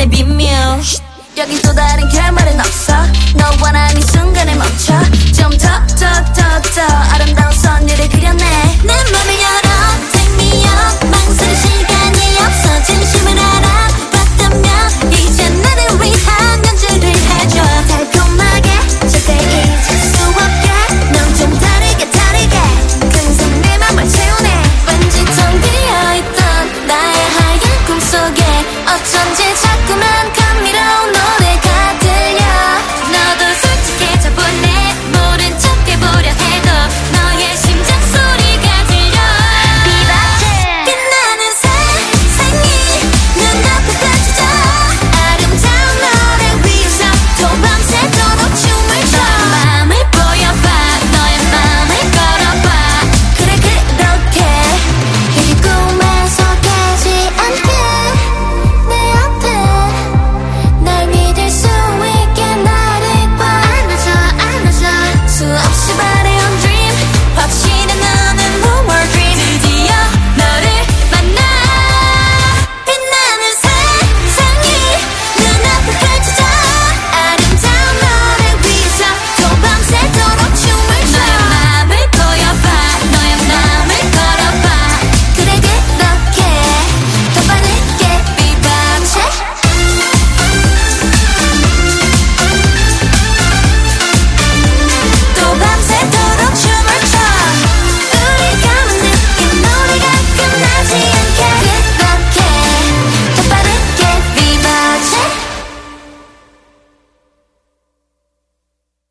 나만의 비밀. 여긴 또 다른 결말은 없어. 너와 난 이 순간에 멈춰. 좀 더 아름다운 선율을 그려내. 내 맘을 열어 take me up. 망설일 시간이 없어. 진심을 알아봤다면 이제 나를 위한 연주를 해줘. 달콤하게 절대 잊을 수 없게 넌 좀 다르게 금세 내 맘을 채우네. 왠지 텅 비어있던 나의 하얀 꿈속에 어쩐지 자꾸만